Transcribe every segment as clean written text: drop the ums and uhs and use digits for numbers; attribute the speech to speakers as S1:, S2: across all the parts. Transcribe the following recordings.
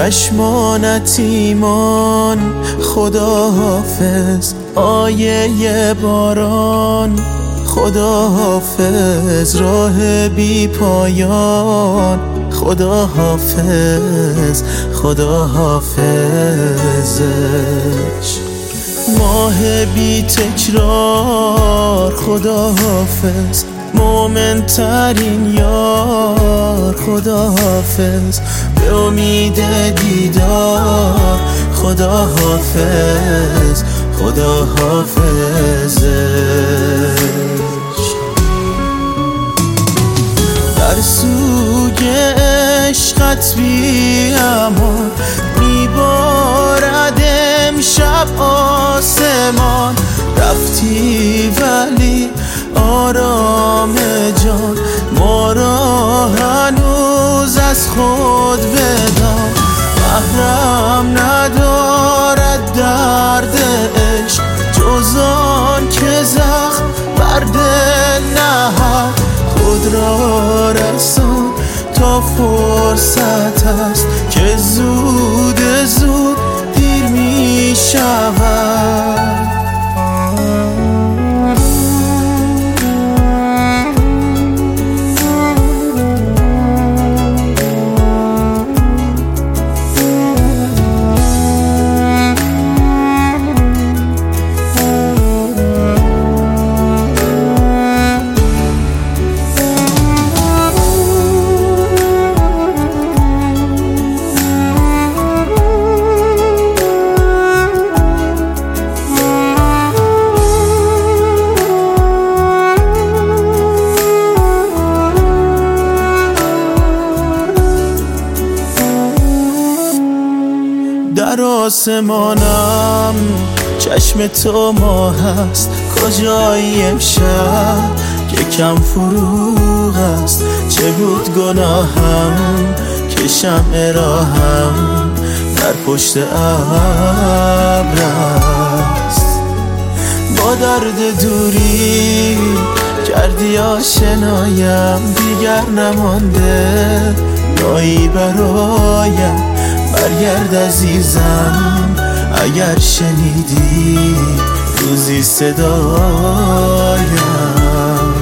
S1: چشمانت ایمان. خدا حافظ آیه باران، خدا حافظ راه بی پایان، خدا حافظ خدا حافظش. ماه بی تکرار خدا حافظ، مومن ترین یار خدا حافظ، به امید دیدار خدا حافظ خدا حافظش. در سوگ عشقت بی امان، میبارد امشب آسمان. رفتی ولی آرام جان، ما را هنوز از خود بدان. محرم ندارد درد عشق، جز آن که زخم بر دل نهد. خود را رسان تا فرصت است، که زود زود دیر می شود. در آسمانم چشم تو ماه است، کجایی امشب که کم فروغ است. چه بود گناهم که شمع راهم در پشت ابر است. با درد دوری کردی آشنایم، دیگر نمانده رایی برایم. برگرد عزیزم اگر شنیدی روزی صدایم.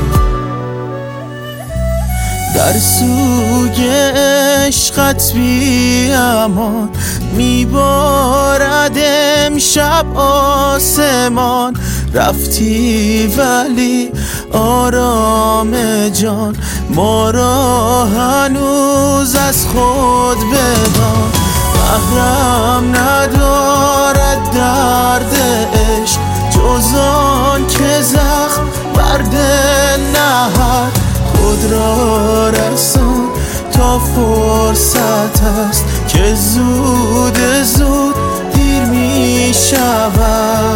S1: در سوگ عشقت بی امان، میبارد امشب آسمان. رفتی ولی آرام جان، ما را هنوز از خود بدان. محرم ندارد درد عشق، جز آن که زخم بر دل نهد. خود را رسان تا فرصت است، که زود زود دیر می شود.